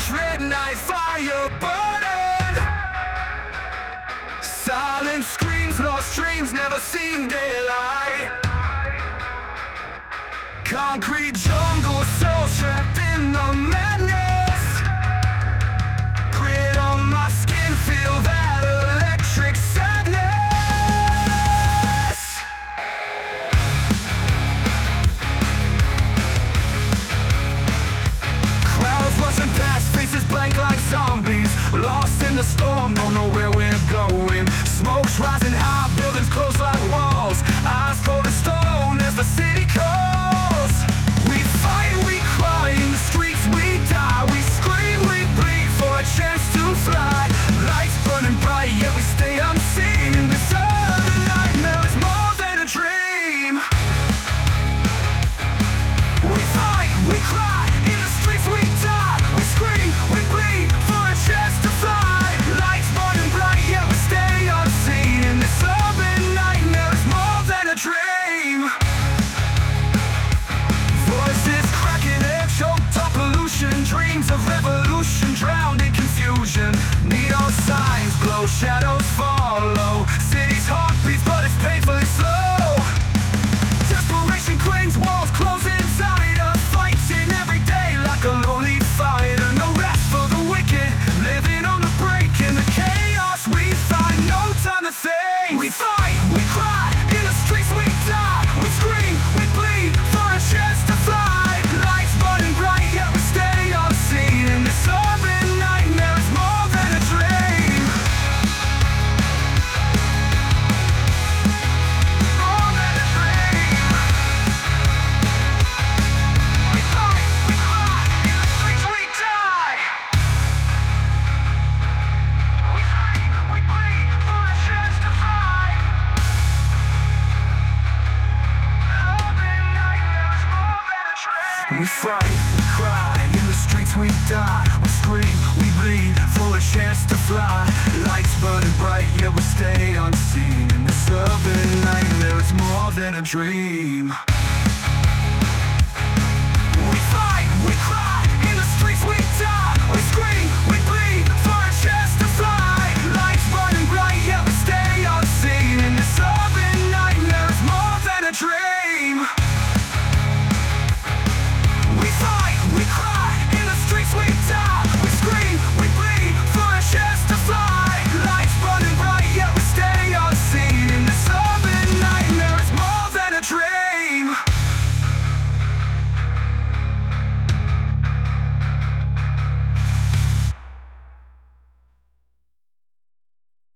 midnight fire burning. Silent screams, lost dreams, never seen daylight. Concrete jungle, soul trapped in the madness. Grit on my skin, feel that electric sadness. Crowds rushing past, faces blank like zombies. Lost in the storm, don't know where we're going. Smoke's rising high, buildings close like walls. Eyes cold as stone as the city calls. We fight, we cry, in the streets we die. We scream, we bleed for a chance to fly. Lights burning bright, yet we stay unseen. In this other nightmare is more than a dream. We fight, we cry, in the streets we die. We scream, we bleed for a chance to fly. Lights burning bright, yet we stay unseen. In this urban nightmare is more than a dream. Voices cracking air, choked up pollution. Dreams of revolution drowned in confusion. Neon signs glow, shadows follow. City's heartbeats, but it's painfully slow. Desperation clings, walls close inside us. Fighting every day like a lonely fighter. No rest for the wicked, living on the break. In the chaos we find no time to think. We fight, we cry, in the streets we die. We scream, we bleed for a chance to fly. Lights burning bright, yet we stay unseen. In this urban nightmare is more than a dream. More than a dream. We fight, we cry, in the streets we die. We scream, we bleed for a chance to fly. Urban nightmare is more than a dream. We fight, we cry, in the streets we die. We scream, we bleed for a chance to fly. Lights burning bright, yet we stay unseen. In this urban nightmare is more than a dream.